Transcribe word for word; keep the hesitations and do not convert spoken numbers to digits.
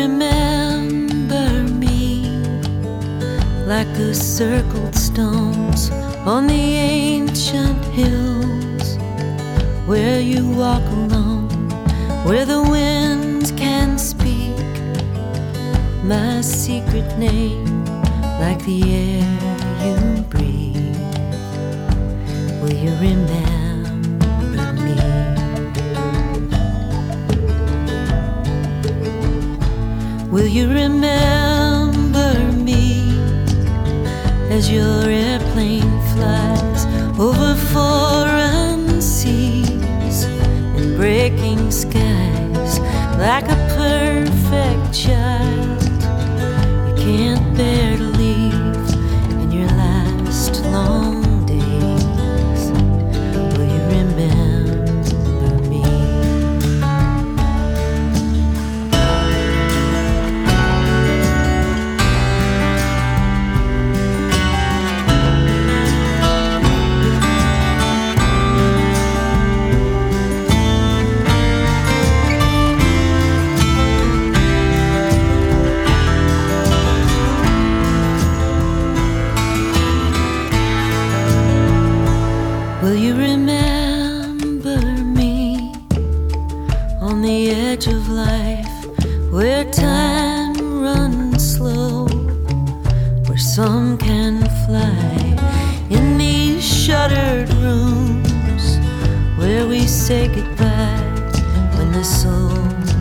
remember me like the circled stones on the ancient hills, where you walk alone, where the winds can speak my secret name like the air you breathe. Will you remember me? Will you remember me as your airplane flies over foreign seas and breaking skies like a perfect child you can't bear to leave in your last long days? Will you remember me? Will you remember me on the edge of life, where time runs slow, where some can fly in these shuttered rooms, where we say goodbye when the soul